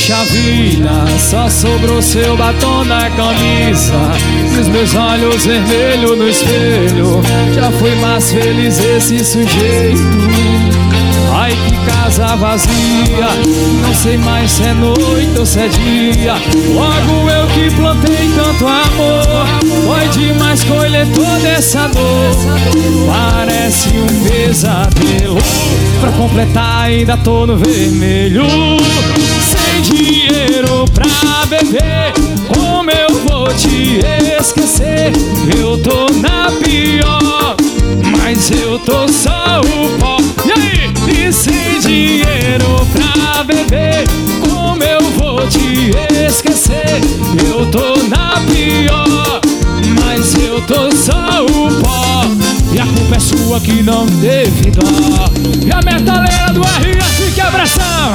Poxa vida, só sobrou seu batom na camisa e os meus olhos vermelhos no espelho. Já fui mais feliz esse sujeito. Ai, que casa vazia, não sei mais se é noite ou se é dia. Logo eu que plantei tanto amor, foi demais colher toda essa dor. Parece um pesadelo, pra completar ainda tô no vermelho. Sem dinheiro pra beber, como eu vou te esquecer? Eu tô na pior, mas eu tô só o pó. E aí? E sem dinheiro pra beber, como eu vou te esquecer? Eu tô na pior, mas eu tô só o pó. E a culpa é sua que não teve dó. E a metaleira do RF, que abração!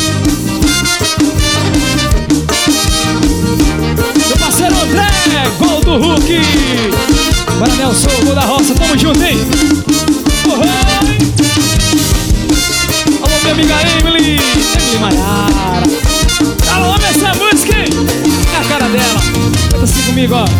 Meu parceiro André, gol do Hulk. Para Nelson, gol da roça, tamo junto, hein? Alô, minha amiga Emily Maiara. Alô, essa música, hein? É a cara dela. Canta assim comigo, ó.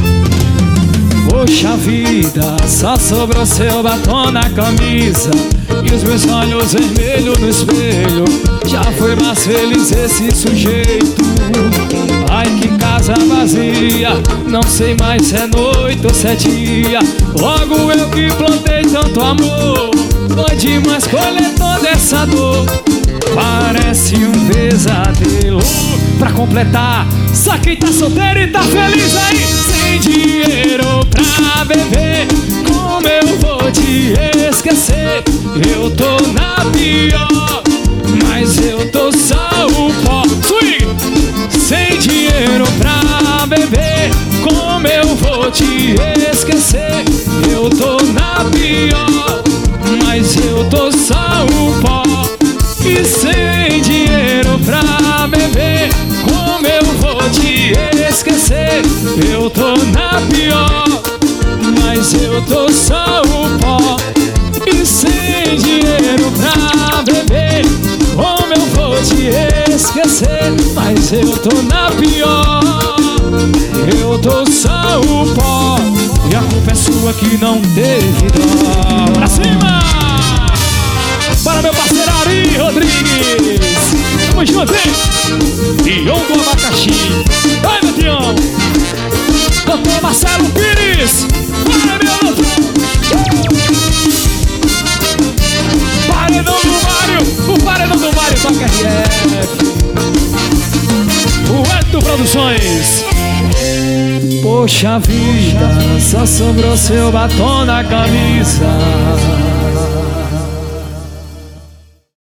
Poxa vida, só sobrou seu batom na camisa e os meus olhos vermelhos no espelho. Já foi mais feliz esse sujeito. Ai, que casa vazia, não sei mais se é noite ou se é dia. Logo eu que plantei tanto amor, foi demais colher toda essa dor. Parece um pesadelo, pra completar, só quem tá solteiro e tá feliz aí. Sem dinheiro pra beber, como eu vou te esquecer? Eu tô na pior, mas eu tô só o pó. Swing! Sem dinheiro pra beber, como eu vou te esquecer? Eu tô na pior, mas eu tô só o pó. E sem dinheiro pra beber, como eu vou te esquecer? Eu tô na pior, mas eu tô só o pó. E sem dinheiro pra beber, como eu vou te esquecer? Mas eu tô na pior, eu tô só o pó. E a culpa é sua que não teve dó. Pra cima! Para meu parceiro Ari Rodrigues, tamo junto, hein? Tião do Abacaxi. Vai, meu Tião! Doutor Marcelo Pires. Para, meu doutor! Paredão do Mário. O paredão do Mário toca RF. O Eto Produções. Poxa vida, só sobrou seu batom na camisa